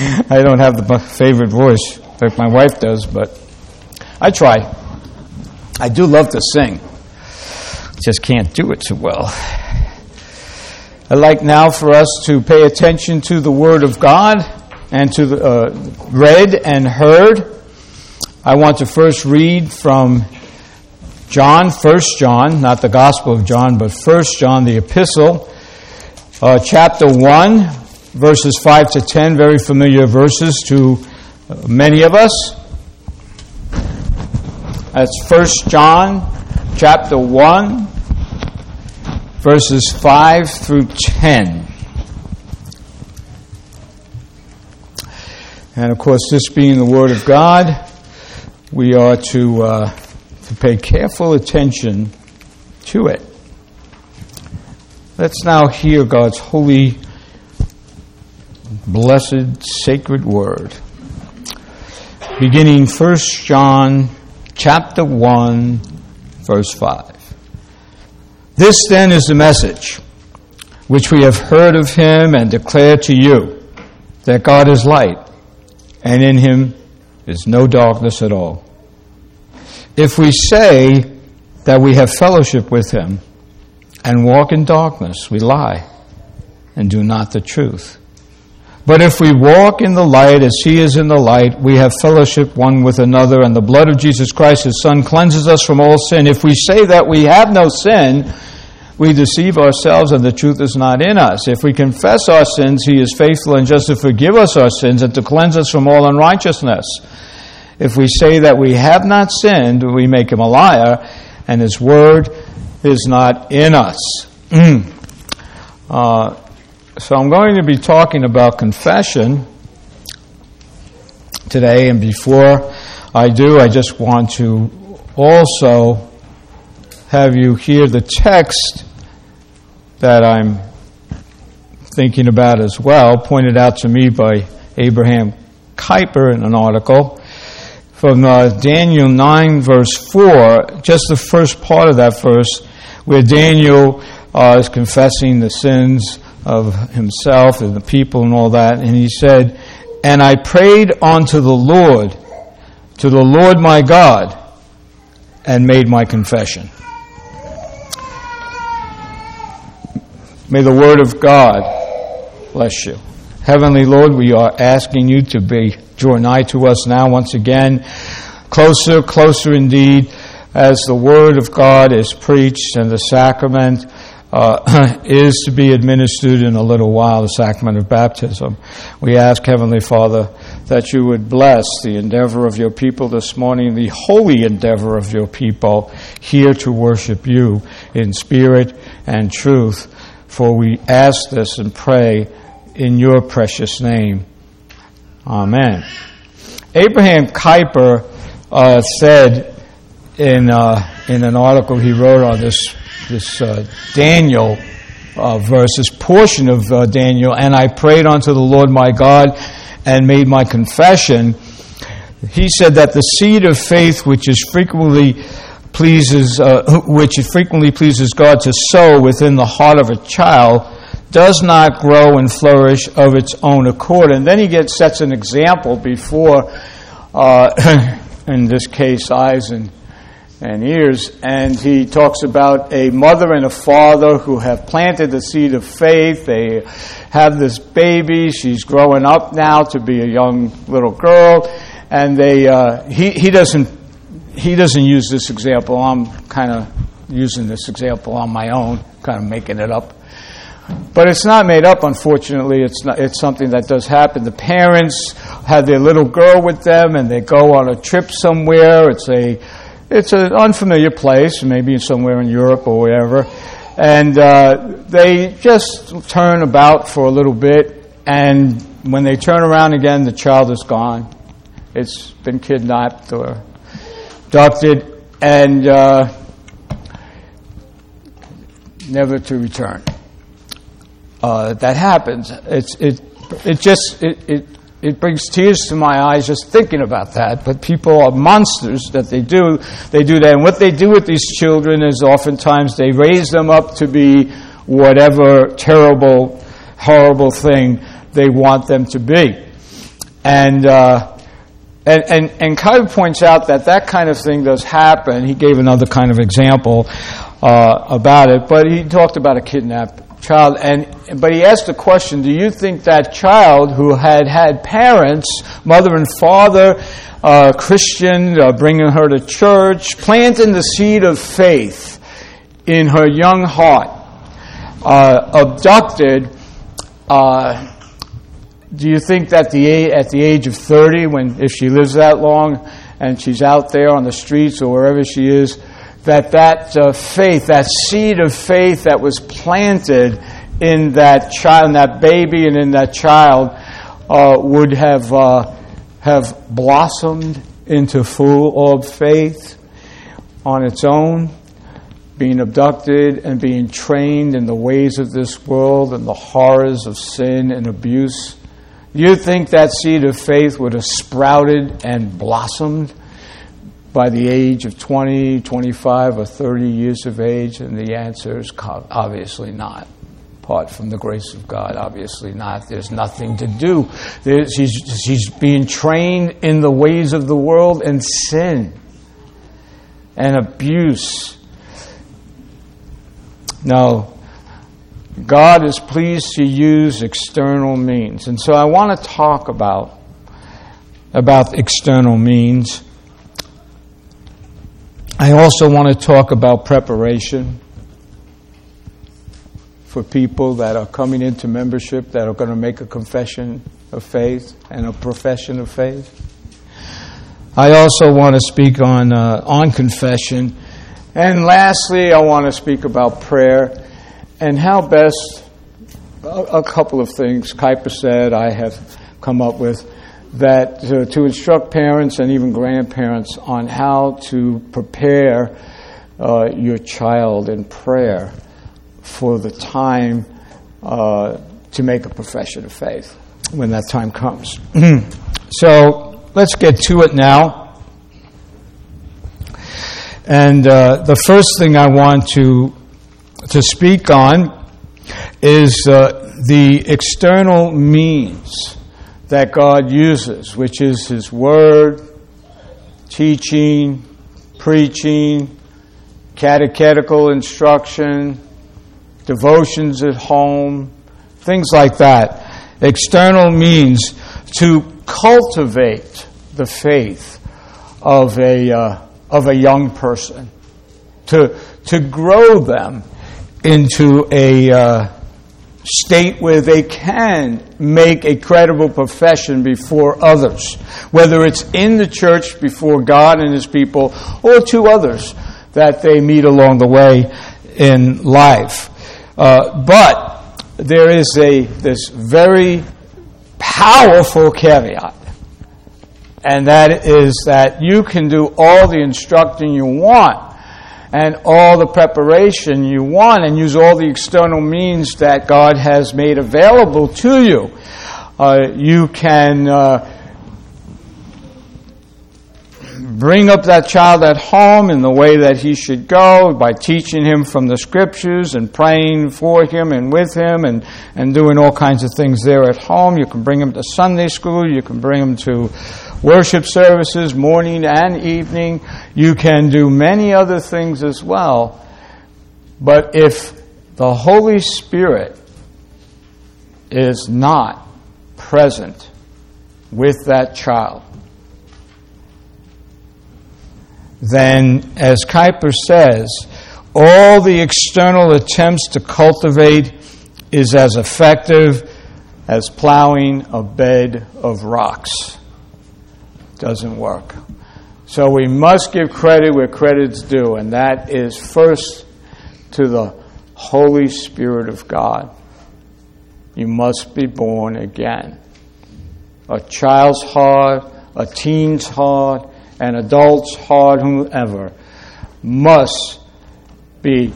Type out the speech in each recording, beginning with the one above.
I don't have the favorite voice like my wife does, but I try. I do love to sing. Just can't do it too well. I'd like now for us to pay attention to the Word of God and to the read and heard. I want to first read from John, 1 John, not the Gospel of John, but 1 John, the Epistle, chapter 1, verses 5 to 10, very familiar verses to many of us. That's 1 John, chapter 1, verses 5 through 10. And of course, this being the Word of God, we are to pay careful attention to it. Let's now hear God's holy, blessed, sacred Word. Beginning 1 John chapter 1, verse 5. This then is the message which we have heard of him and declare to you, that God is light, and in him is no darkness at all. If we say that we have fellowship with him and walk in darkness, we lie and do not the truth. But if we walk in the light as he is in the light, we have fellowship one with another, and the blood of Jesus Christ, his Son, cleanses us from all sin. If we say that we have no sin, we deceive ourselves and the truth is not in us. If we confess our sins, he is faithful and just to forgive us our sins and to cleanse us from all unrighteousness. If we say that we have not sinned, we make him a liar, and his word is not in us. So I'm going to be talking about confession today, and before I do, I just want to also have you hear the text that I'm thinking about as well, pointed out to me by Abraham Kuyper in an article from Daniel 9, verse 4, just the first part of that verse, where Daniel is confessing the sins of himself and the people and all that, and he said, "And I prayed unto the Lord my God, and made my confession." May the word of God bless you. Heavenly Lord, we are asking you to draw nigh to us now once again, closer indeed, as the word of God is preached and the sacrament is to be administered in a little while, the sacrament of baptism. We ask, Heavenly Father, that you would bless the endeavor of your people this morning, the holy endeavor of your people here to worship you in spirit and truth. For we ask this and pray in your precious name. Amen. Abraham Kuyper said in an article he wrote on this Daniel verse, this portion of Daniel, "And I prayed unto the Lord my God and made my confession." He said that the seed of faith which frequently pleases God to sow within the heart of a child does not grow and flourish of its own accord. And then he sets an example before, in this case, eyes and ears, and he talks about a mother and a father who have planted the seed of faith. They have this baby. She's growing up now to be a young little girl, and he doesn't use this example. I'm kind of using this example on my own, kind of making it up. But it's not made up, unfortunately. It's something that does happen. The parents have their little girl with them, and they go on a trip somewhere. It's an unfamiliar place, maybe somewhere in Europe or wherever. And they just turn about for a little bit, and when they turn around again, the child is gone. It's been kidnapped or abducted, and never to return. That happens. It brings tears to my eyes just thinking about that. But people are monsters that they do that. And what they do with these children is oftentimes they raise them up to be whatever terrible, horrible thing they want them to be. And Kai points out that kind of thing does happen. He gave another kind of example about it, but he talked about a kidnapped child. But he asked the question, do you think that child who had parents, mother and father, Christian, bringing her to church, planting the seed of faith in her young heart, abducted, do you think that at the age of 30, if she lives that long and she's out there on the streets or wherever she is, that faith, that seed of faith that was planted in that child, in that baby and in that child, would have blossomed into full-orbed faith on its own, being abducted and being trained in the ways of this world and the horrors of sin and abuse? You think that seed of faith would have sprouted and blossomed by the age of 20, 25, or 30 years of age? And the answer is obviously not. Apart from the grace of God, obviously not. There's nothing to do. She's being trained in the ways of the world and sin and abuse. No. God is pleased to use external means. And so I want to talk about external means. I also want to talk about preparation for people that are coming into membership, that are going to make a confession of faith and a profession of faith. I also want to speak on confession. And lastly, I want to speak about prayer. And how best, a couple of things Kuiper said, I have come up with, that to instruct parents and even grandparents on how to prepare your child in prayer for the time to make a profession of faith when that time comes. So let's get to it now. And the first thing I want to speak on is the external means that God uses, which is His Word, teaching, preaching, catechetical instruction, devotions at home, things like that. External means to cultivate the faith of a young person, to grow them into a state where they can make a credible profession before others, whether it's in the church before God and His people or to others that they meet along the way in life. But there is this very powerful caveat, and that is that you can do all the instructing you want and all the preparation you want and use all the external means that God has made available to you. You can bring up that child at home in the way that he should go by teaching him from the Scriptures and praying for him and with him and doing all kinds of things there at home. You can bring him to Sunday school. You can bring him to worship services, morning and evening. You can do many other things as well. But if the Holy Spirit is not present with that child, then, as Kuiper says, all the external attempts to cultivate is as effective as plowing a bed of rocks. Doesn't work. So we must give credit where credit's due, and that is first to the Holy Spirit of God. You must be born again. A child's heart, a teen's heart, an adult's heart, whoever, must be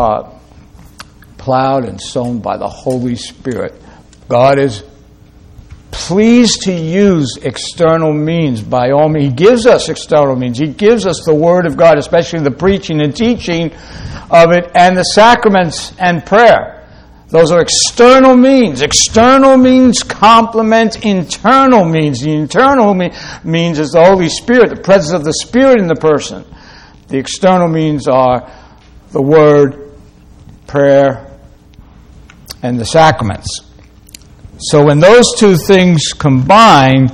plowed and sown by the Holy Spirit. God is pleased to use external means by all means. He gives us external means. He gives us the Word of God, especially the preaching and teaching of it, and the sacraments and prayer. Those are external means. External means complement internal means. The internal means is the Holy Spirit, the presence of the Spirit in the person. The external means are the Word, prayer, and the sacraments. So when those two things combine,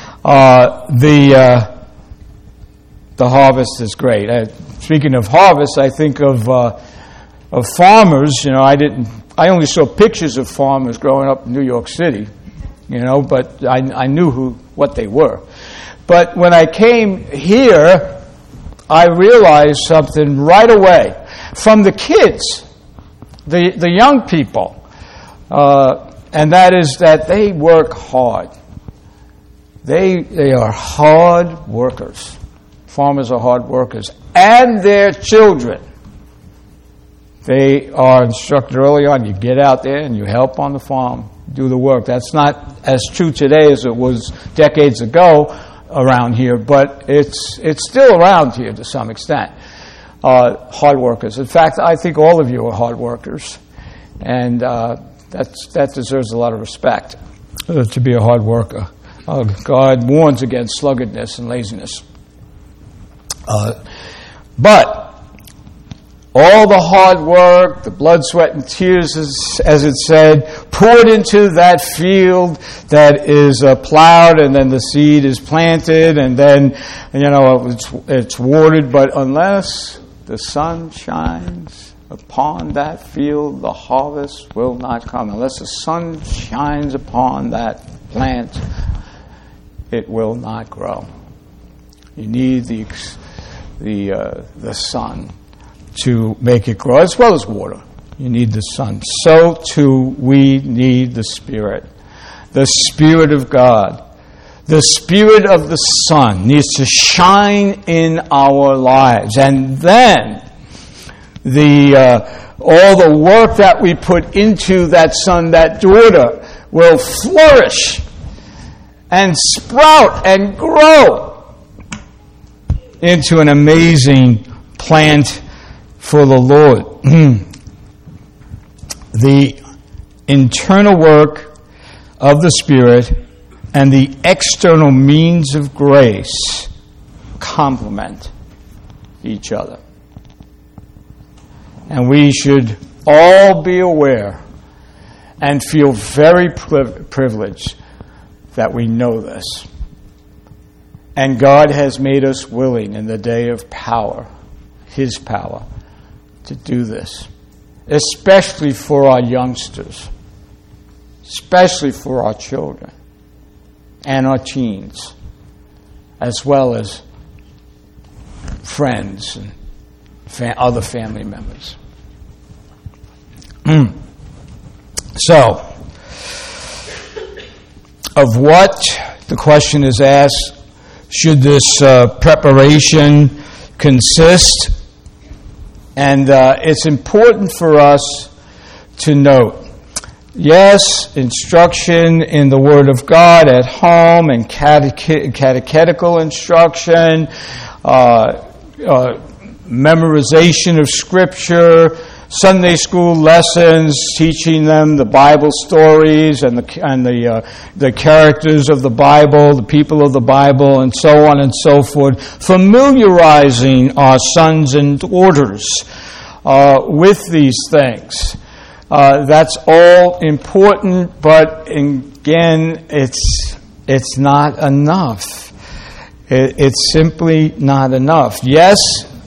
the harvest is great. Speaking of harvest, I think of farmers. I only saw pictures of farmers growing up in New York City, but I knew what they were. But when I came here, I realized something right away from the kids, the young people, and that is that they work hard. They are hard workers. Farmers are hard workers. And their children. They are instructed early on. You get out there and you help on the farm, do the work. That's not as true today as it was decades ago around here, but it's still around here to some extent. Hard workers. In fact, I think all of you are hard workers, and that deserves a lot of respect, to be a hard worker. God warns against sluggardness and laziness. But all the hard work, the blood, sweat, and tears, as it said, poured into that field that is plowed, and then the seed is planted, and then, it's watered. But unless the sun shines upon that field, the harvest will not come. Unless the sun shines upon that plant, it will not grow. You need the sun to make it grow, as well as water. You need the sun. So too we need the Spirit of God. The Spirit of the Son needs to shine in our lives, and then all the work that we put into that son, that daughter, will flourish and sprout and grow into an amazing plant for the Lord. The internal work of the Spirit and the external means of grace complement each other. And we should all be aware and feel very privileged that we know this. And God has made us willing in the day of power, His power, to do this, especially for our youngsters, especially for our children and our teens, as well as friends and other family members. So, of what, the question is asked, should this preparation consist? And it's important for us to note, yes, instruction in the Word of God at home and catechetical instruction, memorization of Scripture, Sunday school lessons, teaching them the Bible stories and the characters of the Bible, the people of the Bible, and so on and so forth, familiarizing our sons and daughters with these things. That's all important, but again, it's not enough. It's simply not enough. Yes,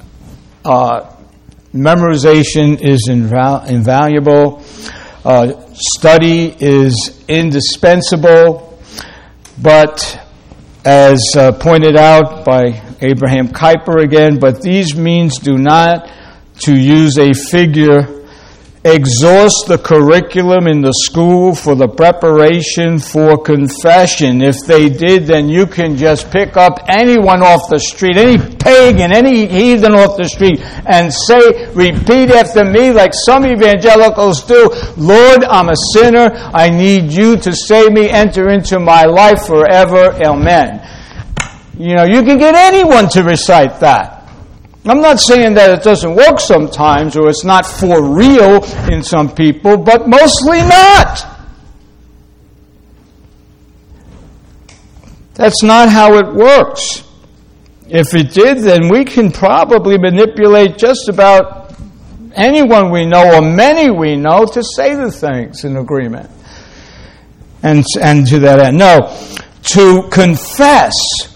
memorization is invaluable. Study is indispensable. But as pointed out by Abraham Kuyper again, but these means do not, to use a figure, exhaust the curriculum in the school for the preparation for confession. If they did, then you can just pick up anyone off the street, any pagan, any heathen off the street, and say, repeat after me like some evangelicals do, Lord, I'm a sinner, I need you to save me, enter into my life forever, amen. You can get anyone to recite that. I'm not saying that it doesn't work sometimes or it's not for real in some people, but mostly not. That's not how it works. If it did, then we can probably manipulate just about anyone we know or many we know to say the things in agreement. And to that end. No, to confess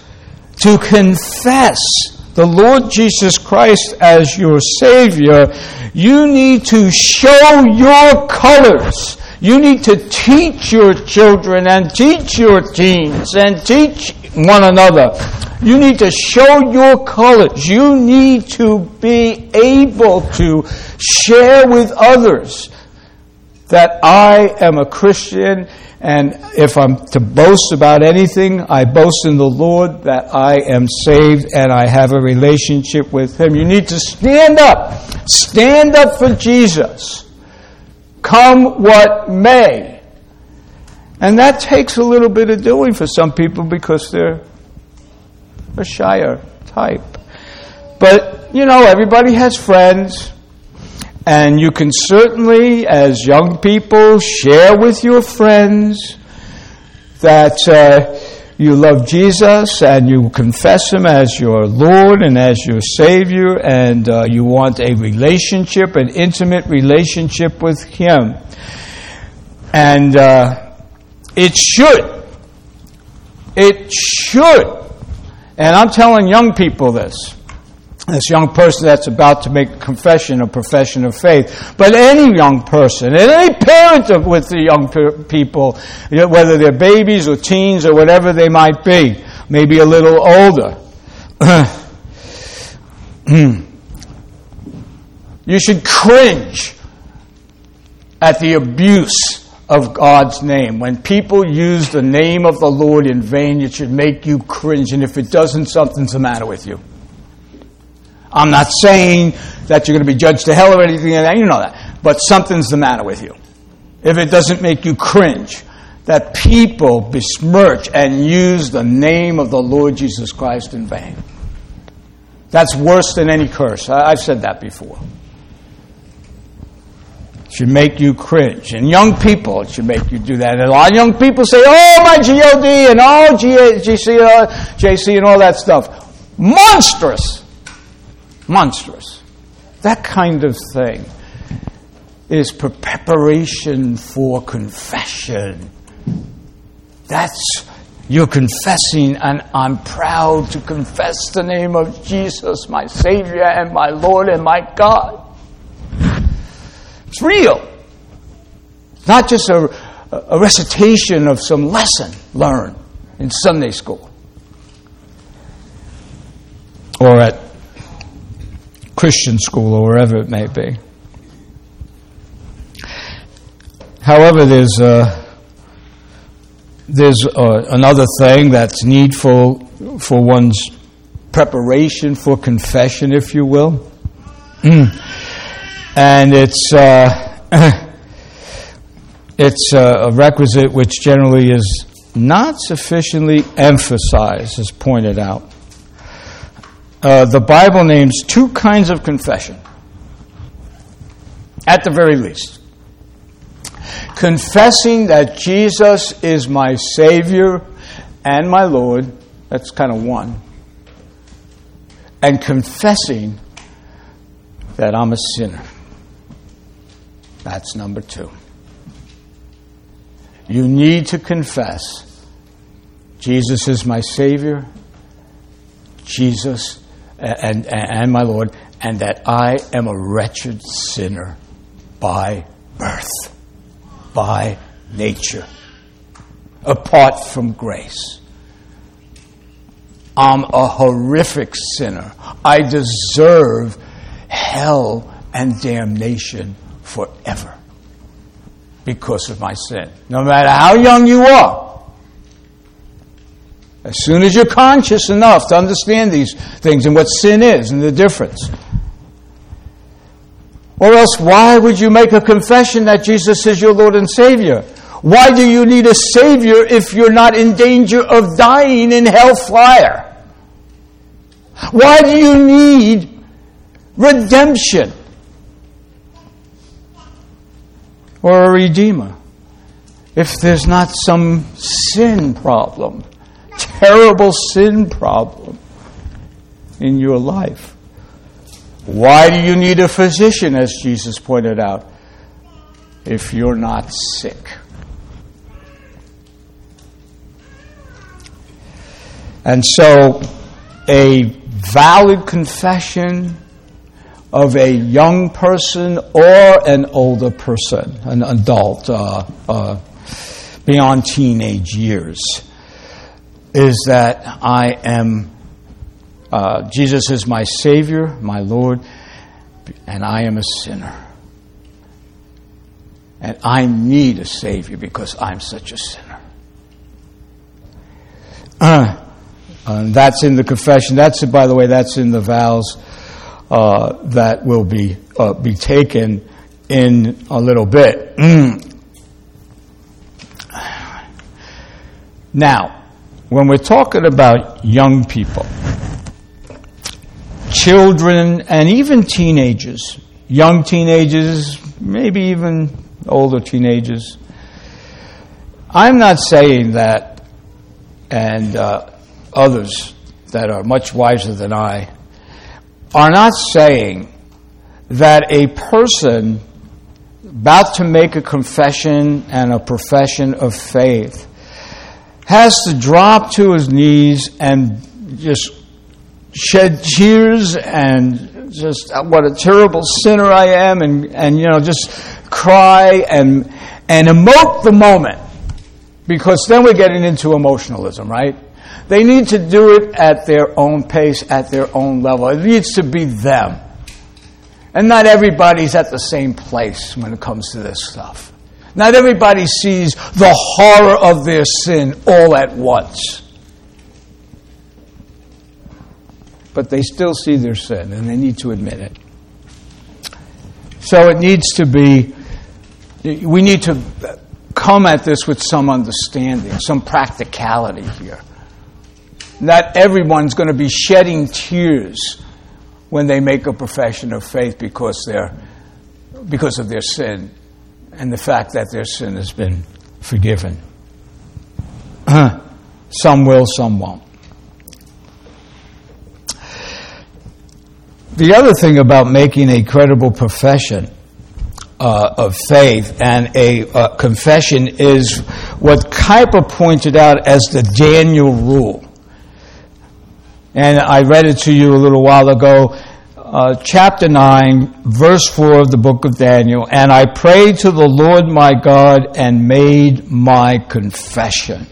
the Lord Jesus Christ as your Savior, you need to show your colors. You need to teach your children and teach your teens and teach one another. You need to show your colors. You need to be able to share with others that I am a Christian, and if I'm to boast about anything, I boast in the Lord that I am saved and I have a relationship with Him. You need to stand up. Stand up for Jesus. Come what may. And that takes a little bit of doing for some people because they're a shyer type. But, everybody has friends. And you can certainly, as young people, share with your friends that you love Jesus and you confess Him as your Lord and as your Savior, and you want a relationship, an intimate relationship with Him. And it should. And I'm telling young people this young person that's about to make a profession of faith, but any young person, and any parent with the young people, whether they're babies or teens or whatever they might be, maybe a little older, you should cringe at the abuse of God's name. When people use the name of the Lord in vain, it should make you cringe, and if it doesn't, something's the matter with you. I'm not saying that you're going to be judged to hell or anything like that. You know that. But something's the matter with you. If it doesn't make you cringe, that people besmirch and use the name of the Lord Jesus Christ in vain. That's worse than any curse. I've said that before. It should make you cringe. And young people, it should make you do that. And a lot of young people say, oh, my G-O-D and oh, JC and all that stuff. Monstrous. That kind of thing is preparation for confession. You're confessing, and I'm proud to confess the name of Jesus, my Savior and my Lord and my God. It's real. It's not just a recitation of some lesson learned in Sunday school or at Christian school or wherever it may be. However, there's another thing that's needful for one's preparation for confession, if you will. And it's a requisite which generally is not sufficiently emphasized, as pointed out. The Bible names two kinds of confession, at the very least. Confessing that Jesus is my Savior and my Lord, that's kind of one. And confessing that I'm a sinner. That's number two. You need to confess Jesus is my Savior, Jesus and my Lord, and that I am a wretched sinner by birth, by nature, apart from grace. I'm a horrific sinner. I deserve hell and damnation forever because of my sin. No matter how young you are. As soon as you're conscious enough to understand these things and what sin is and the difference. Or else, why would you make a confession that Jesus is your Lord and Savior? Why do you need a Savior if you're not in danger of dying in hellfire? Why do you need redemption, or a redeemer. If there's not some sin problem, terrible sin problem in your life. Why do you need a physician, as Jesus pointed out, if you're not sick? And so, a valid confession of a young person or an older person, an adult, beyond teenage years, is that I am, Jesus is my Savior, my Lord, and I am a sinner. And I need a Savior because I'm such a sinner. And that's in the confession. That's, by the way, that's in the vows that will be taken in a little bit. Now, when we're talking about young people, children, and even teenagers, young teenagers, maybe even older teenagers, I'm not saying that, and others that are much wiser than I are not saying that a person about to make a confession and a profession of faith has to drop to his knees and just shed tears and just what a terrible sinner I am, and just cry and emote the moment, because then we're getting into emotionalism, right? They need to do it at their own pace, at their own level. It needs to be them. And not everybody's at the same place when it comes to this stuff. Not everybody sees the horror of their sin all at once. But they still see their sin, and they need to admit it. So it needs to be, we need to come at this with some understanding, some practicality here. Not everyone's going to be shedding tears when they make a profession of faith because of their sin and the fact that their sin has been forgiven. Some will, some won't. The other thing about making a credible profession of faith and a confession is what Kuyper pointed out as the Daniel rule. And I read it to you a little while ago, chapter 9, verse 4 of the book of Daniel. And I prayed to the Lord my God and made my confession.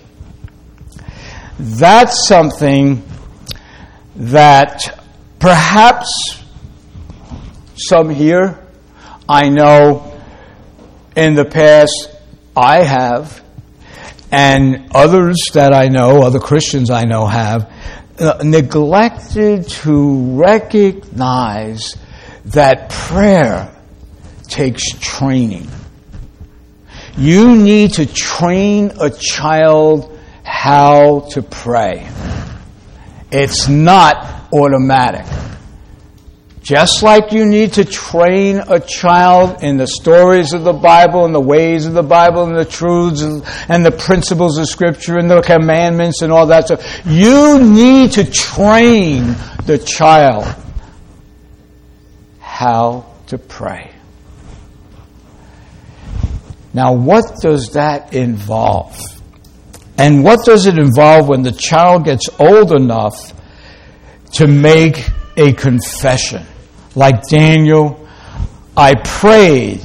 That's something that perhaps some here, I know in the past I have, and others that I know, other Christians I know have, neglected to recognize that prayer takes training. You need to train a child how to pray. It's not automatic. Just like you need to train a child in the stories of the Bible and the ways of the Bible and the truths and the principles of Scripture and the commandments and all that stuff, you need to train the child how to pray. Now, what does that involve? And what does it involve when the child gets old enough to make a confession? Like Daniel, I prayed,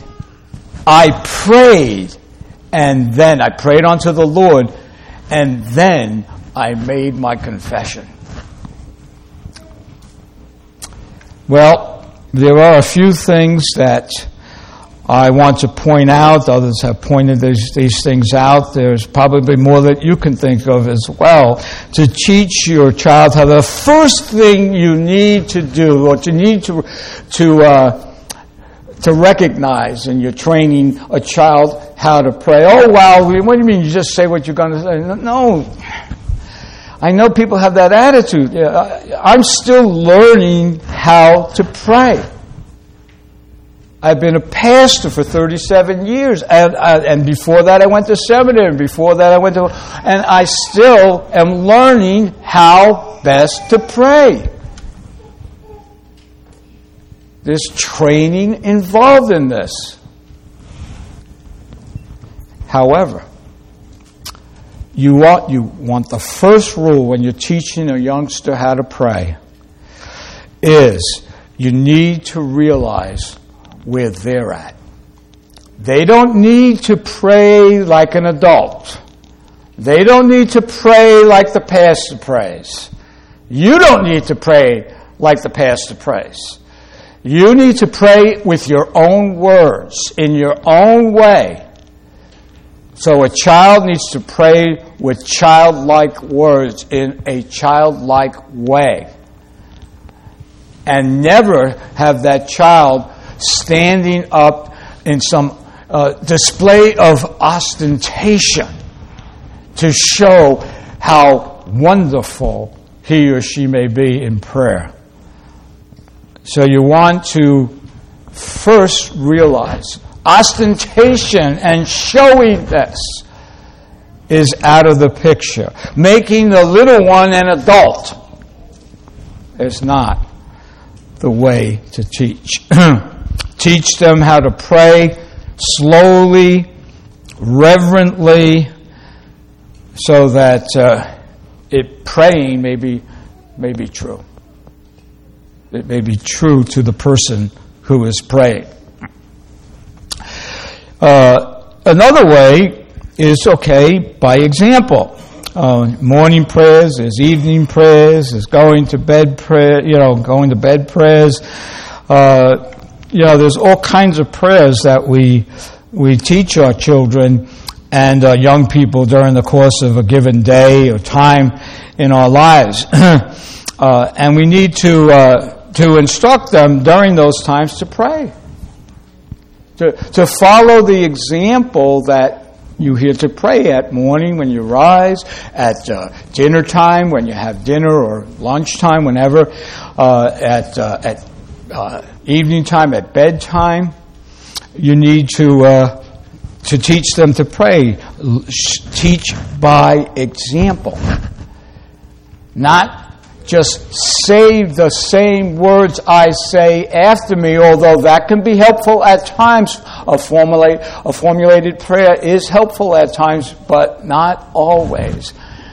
and then I prayed unto the Lord, and then I made my confession. Well, there are a few things that I want to point out. Others have pointed these things out. There's probably more that you can think of as well to teach your child how the first thing you need to do, or you need to recognize in your training a child how to pray. Oh, wow, what do you mean you just say what you're going to say? No. I know people have that attitude. I'm still learning how to pray. I've been a pastor for 37 years, and before that I went to seminary, and before that and I still am learning how best to pray. There's training involved in this. However, you want the first rule when you're teaching a youngster how to pray is you need to realize where they're at. They don't need to pray like an adult. They don't need to pray like the pastor prays. You don't need to pray like the pastor prays. You need to pray with your own words, in your own way. So a child needs to pray with childlike words in a childlike way. And never have that child standing up in some display of ostentation to show how wonderful he or she may be in prayer. So you want to first realize ostentation and showiness is out of the picture. Making the little one an adult is not the way to teach. Teach them how to pray slowly, reverently, so that praying may be true. It may be true to the person who is praying. Another way is, by example. Morning prayers, there's evening prayers, there's going to bed prayers. There's all kinds of prayers that we teach our children and young people during the course of a given day or time in our lives. And we need to instruct them during those times to pray. To follow the example that you hear to pray at morning when you rise, at dinner time when you have dinner, or lunchtime, whenever, at evening time, at bedtime. You need to teach them to pray. Teach by example. Not just say the same words I say after me, although that can be helpful at times. A formulated prayer is helpful at times, but not always.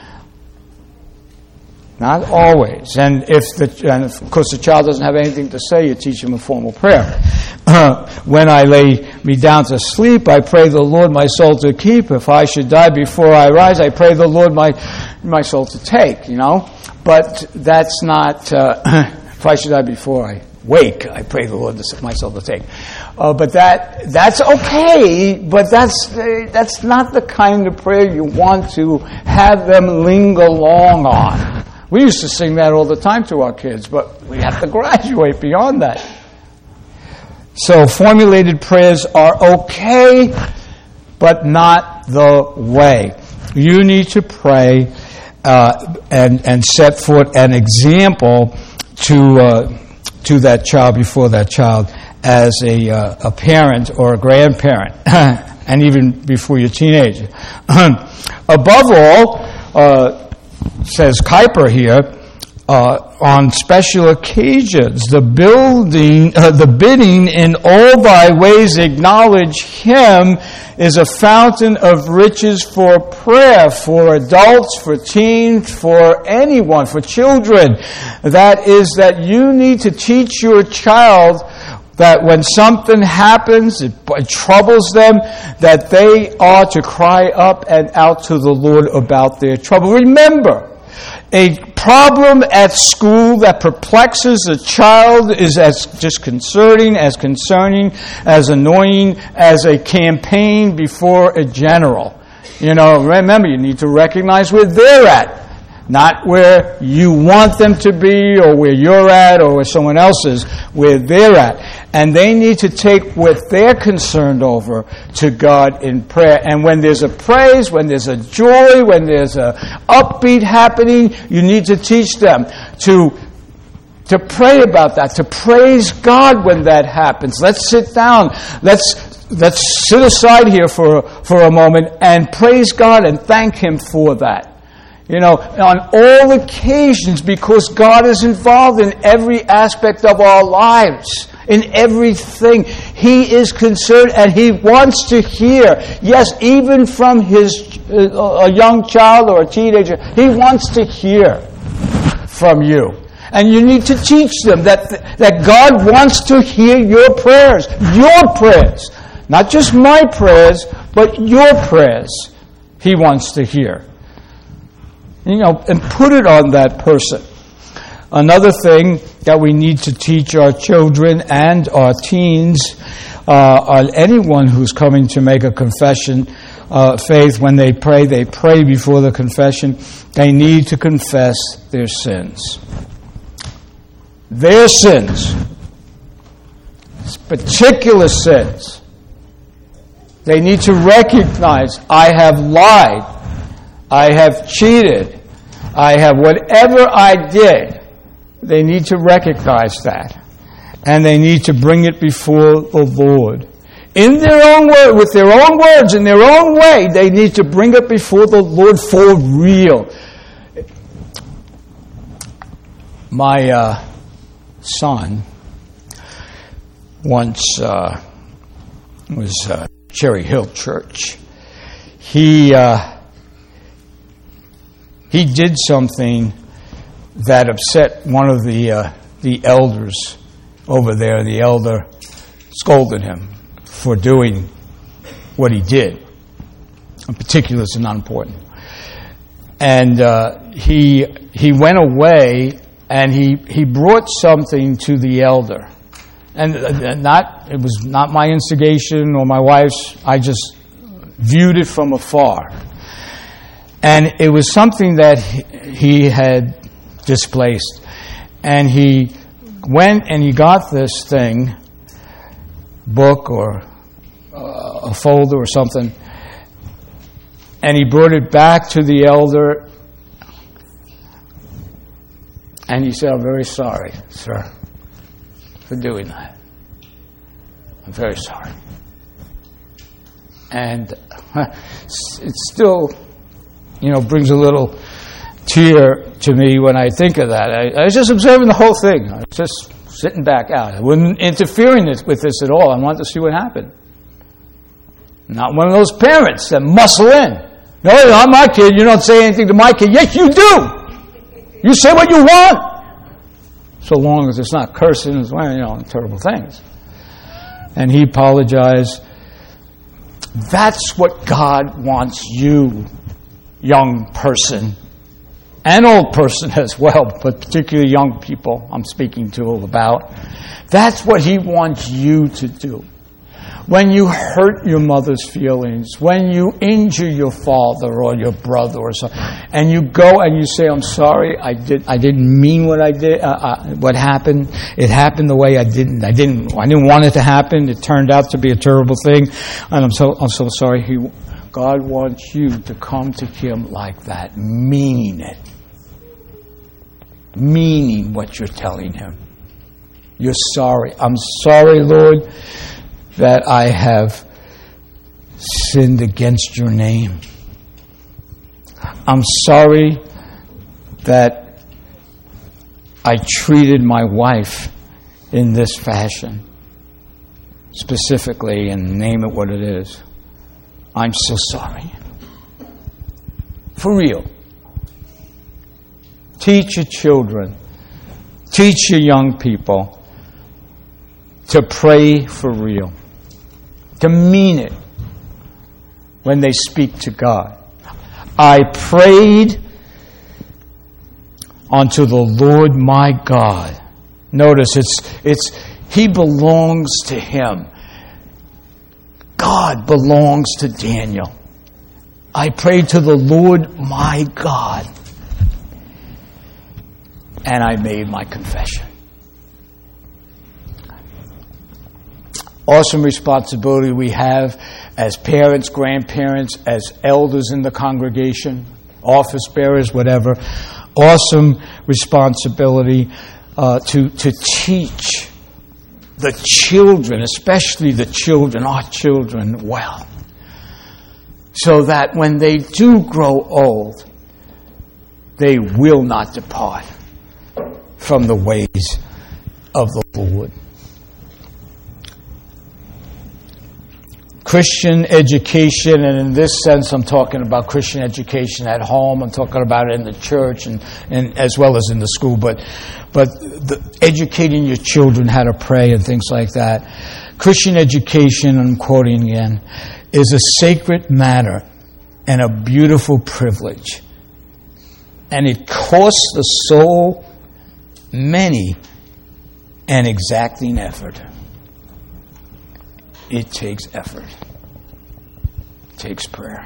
Not always. And of course the child doesn't have anything to say, you teach him a formal prayer. When I lay me down to sleep, I pray the Lord my soul to keep. If I should die before I rise, I pray the Lord my soul to take, But that's not, if I should die before I wake, I pray the Lord my soul to take. But that's okay, but that's not the kind of prayer you want to have them linger long on. We used to sing that all the time to our kids, but we have to graduate beyond that. So formulated prayers are okay, but not the way. You need to pray and set forth an example to that child, before that child, as a parent or a grandparent, and even before you're a teenager. Above all, says Kuyper here, on special occasions, the bidding in all thy ways acknowledge him is a fountain of riches for prayer, for adults, for teens, for anyone, for children. That is, that you need to teach your child that when something happens, it troubles them, that they are to cry up and out to the Lord about their trouble. Remember, a problem at school that perplexes a child is as disconcerting, as concerning, as annoying as a campaign before a general. Remember, you need to recognize where they're at. Not where you want them to be or where you're at or where someone else is, where they're at. And they need to take what they're concerned over to God in prayer. And when there's a praise, when there's a joy, when there's a upbeat happening, you need to teach them to pray about that, to praise God when that happens. Let's sit down. Let's sit aside here for a moment and praise God and thank Him for that. You know, on all occasions, because God is involved in every aspect of our lives, in everything. He is concerned and He wants to hear. Yes, even from a young child or a teenager, He wants to hear from you. And you need to teach them that God wants to hear your prayers. Your prayers. Not just my prayers, but your prayers He wants to hear. You know, and put it on that person. Another thing that we need to teach our children and our teens, anyone who's coming to make a confession faith, when they pray before the confession. They need to confess their sins. Their sins. Particular sins. They need to recognize, I have lied. I have cheated. I have whatever I did. They need to recognize that. And they need to bring it before the Lord. In their own word, with their own words, in their own way, they need to bring it before the Lord for real. My son once was Cherry Hill Church. He did something that upset one of the elders over there. The elder scolded him for doing what he did. Particulars are not important. And he went away and he brought something to the elder. And it was not my instigation or my wife's. I just viewed it from afar. And it was something that he had displaced. And he went and he got this thing, book or a folder or something, and he brought it back to the elder. And he said, "I'm very sorry, sir, for doing that. I'm very sorry." And it still, brings a little tear to me when I think of that. I was just observing the whole thing. I was just sitting back out. I wasn't interfering with this at all. I wanted to see what happened. Not one of those parents that muscle in. "No, you're not my kid. You don't say anything to my kid." Yes, you do. You say what you want. So long as it's not cursing as well, and terrible things. And he apologized. That's what God wants you, young person, and old person as well, but particularly young people I'm speaking to about. That's what He wants you to do. When you hurt your mother's feelings, when you injure your father or your brother or something, and you go and you say, "I'm sorry, I didn't mean what I did. What happened? It happened the way I didn't want it to happen. It turned out to be a terrible thing, and I'm so sorry." God wants you to come to Him like that, meaning it, meaning what you're telling Him. You're sorry. "I'm sorry, Lord, that I have sinned against your name. I'm sorry that I treated my wife in this fashion, specifically, and name it what it is. I'm so sorry." For real. Teach your children, teach your young people to pray for real. To mean it when they speak to God. "I prayed unto the Lord my God." Notice it's He belongs to Him. God belongs to Daniel. "I prayed to the Lord my God." and I made my confession. Awesome responsibility we have as parents, grandparents, as elders in the congregation, office bearers, whatever. Awesome responsibility to teach the children, especially the children, our children, well, so that when they do grow old, they will not depart from the ways of the Lord. Christian education, and in this sense I'm talking about Christian education at home, I'm talking about it in the church and as well as in the school, but educating your children how to pray and things like that. Christian education, I'm quoting again, is a sacred matter and a beautiful privilege. And it costs the soul many and exacting effort. It takes effort. It takes prayer.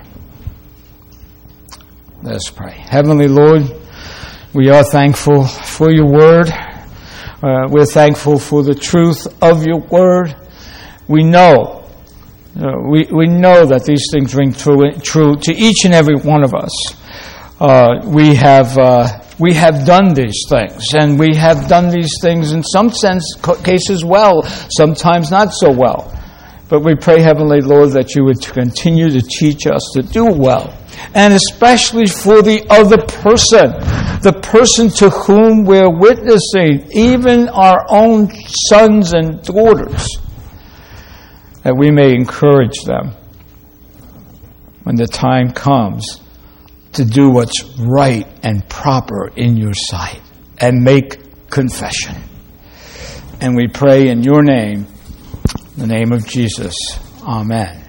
Let us pray. Heavenly Lord, we are thankful for your word. We're thankful for the truth of your word. We know that these things ring true to each and every one of us. We have done these things, and we have done these things in some cases well, sometimes not so well. But we pray, Heavenly Lord, that you would continue to teach us to do well. And especially for the other person, the person to whom we're witnessing, even our own sons and daughters, that we may encourage them when the time comes to do what's right and proper in your sight and make confession. And we pray in your name, in the name of Jesus. Amen.